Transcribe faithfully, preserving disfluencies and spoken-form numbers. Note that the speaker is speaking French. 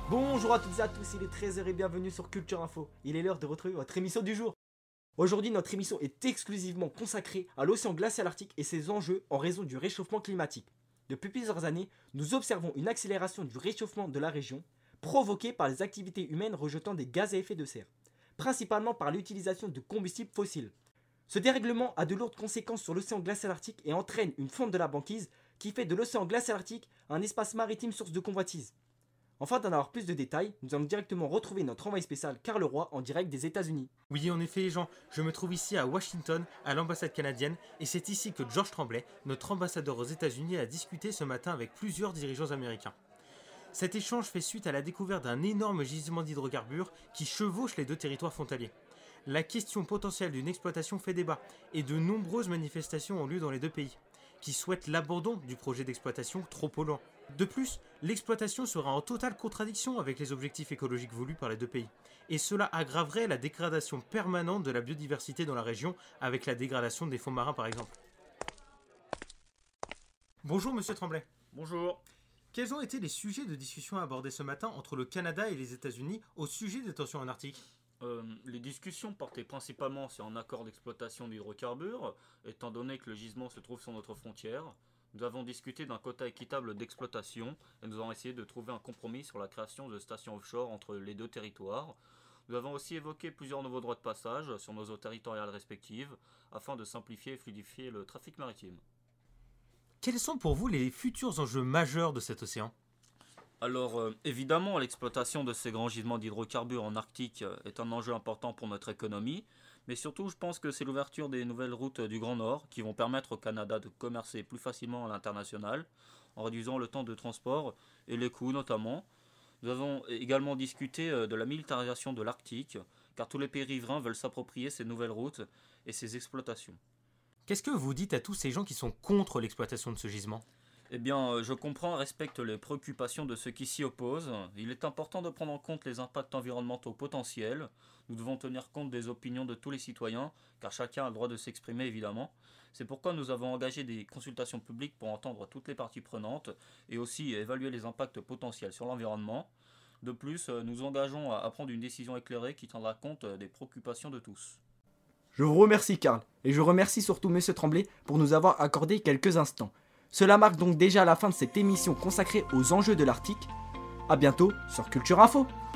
Bonjour à toutes et à tous, il est treize heures et bienvenue sur Culture Info. Il est l'heure de retrouver votre émission du jour. Aujourd'hui, notre émission est exclusivement consacrée à l'océan glacial arctique et ses enjeux en raison du réchauffement climatique. Depuis plusieurs années, nous observons une accélération du réchauffement de la région, provoquée par les activités humaines rejetant des gaz à effet de serre, principalement par l'utilisation de combustibles fossiles. Ce dérèglement a de lourdes conséquences sur l'océan glacial arctique et entraîne une fonte de la banquise qui fait de l'océan glacial arctique un espace maritime source de convoitise. Afin d'en avoir plus de détails, nous allons directement retrouver notre envoyé spécial Carl Leroy en direct des États-Unis. Oui, en effet, les gens, je me trouve ici à Washington, à l'ambassade canadienne, et c'est ici que George Tremblay, notre ambassadeur aux États-Unis, a discuté ce matin avec plusieurs dirigeants américains. Cet échange fait suite à la découverte d'un énorme gisement d'hydrocarbures qui chevauche les deux territoires frontaliers. La question potentielle d'une exploitation fait débat, et de nombreuses manifestations ont lieu dans les deux pays, qui souhaitent l'abandon du projet d'exploitation trop polluant. De plus, l'exploitation sera en totale contradiction avec les objectifs écologiques voulus par les deux pays, et cela aggraverait la dégradation permanente de la biodiversité dans la région, avec la dégradation des fonds marins par exemple. Bonjour Monsieur Tremblay. Bonjour. Quels ont été les sujets de discussion abordés ce matin entre le Canada et les États-Unis au sujet des tensions en Arctique ? Euh, les discussions portaient principalement sur un accord d'exploitation d'hydrocarbures, étant donné que le gisement se trouve sur notre frontière. Nous avons discuté d'un quota équitable d'exploitation et nous avons essayé de trouver un compromis sur la création de stations offshore entre les deux territoires. Nous avons aussi évoqué plusieurs nouveaux droits de passage sur nos eaux territoriales respectives afin de simplifier et fluidifier le trafic maritime. Quels sont pour vous les futurs enjeux majeurs de cet océan ? Alors, euh, évidemment, l'exploitation de ces grands gisements d'hydrocarbures en Arctique euh, est un enjeu important pour notre économie, mais surtout, je pense que c'est l'ouverture des nouvelles routes du Grand Nord qui vont permettre au Canada de commercer plus facilement à l'international, en réduisant le temps de transport et les coûts notamment. Nous avons également discuté euh, de la militarisation de l'Arctique, car tous les pays riverains veulent s'approprier ces nouvelles routes et ces exploitations. Qu'est-ce que vous dites à tous ces gens qui sont contre l'exploitation de ce gisement ? Eh bien, je comprends et respecte les préoccupations de ceux qui s'y opposent. Il est important de prendre en compte les impacts environnementaux potentiels. Nous devons tenir compte des opinions de tous les citoyens, car chacun a le droit de s'exprimer évidemment. C'est pourquoi nous avons engagé des consultations publiques pour entendre toutes les parties prenantes et aussi évaluer les impacts potentiels sur l'environnement. De plus, nous engageons à prendre une décision éclairée qui tiendra compte des préoccupations de tous. Je vous remercie Carl, et je remercie surtout Monsieur Tremblay pour nous avoir accordé quelques instants. Cela marque donc déjà la fin de cette émission consacrée aux enjeux de l'Arctique. A bientôt sur Culture Info.